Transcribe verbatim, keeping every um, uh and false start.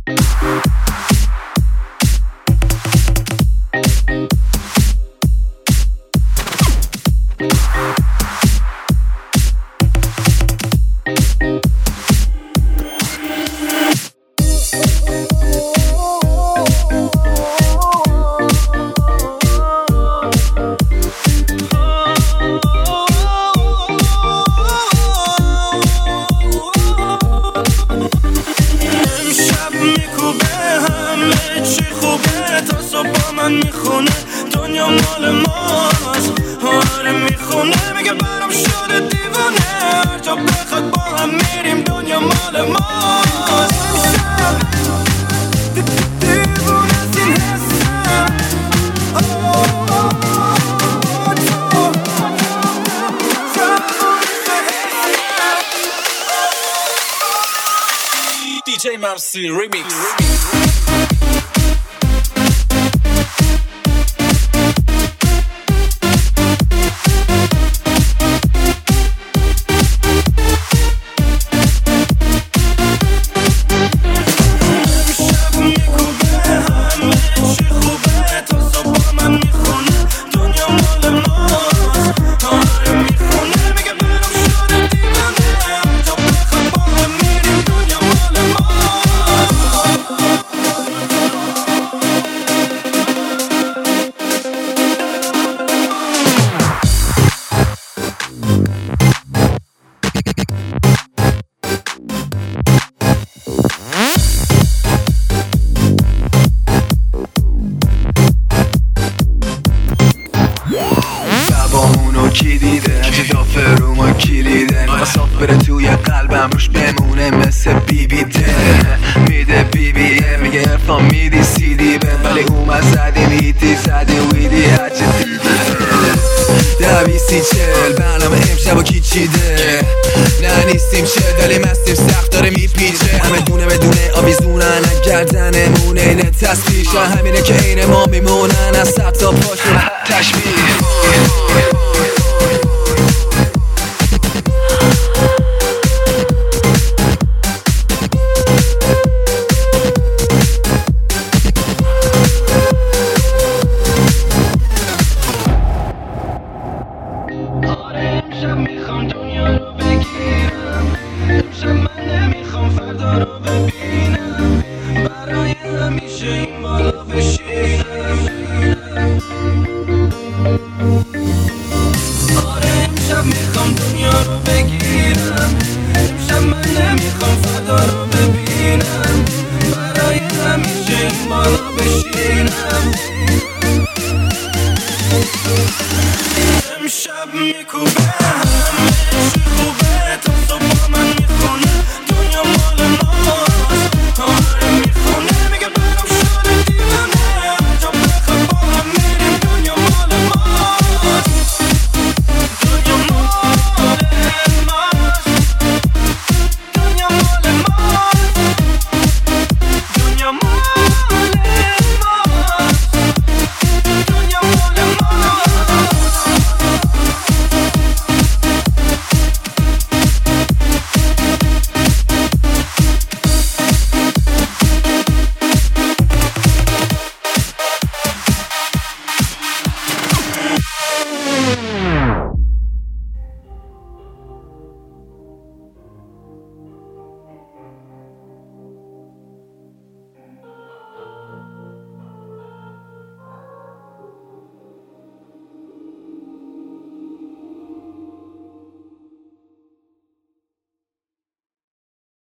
میخونه دنیا مال ماست، آره میخونه میگه برام شده دیوانه، هر جا بخواد با هم میریم دنیا مال ماست. دیوونه از این حسم دی جی مرسی ریمیکس. کی دیده هجی دافه رو ما کلیده میخواست بره توی قلبم روش بمونه مثل بی بی ده میده بی بی میگه ارفان میدی سی دی بند ولی اومد زدیم هیتی زدیم ویدی هرچه دیدی ده بیستی چل برنامه امشب و کی چیده نه نیستیم چل ولی مستیم سخت داره میپیچه همه دونه بدونه آویزونن گردنمونه اینه تصفیش همینه که این ما میمونن از سب تا پاشون تشبیه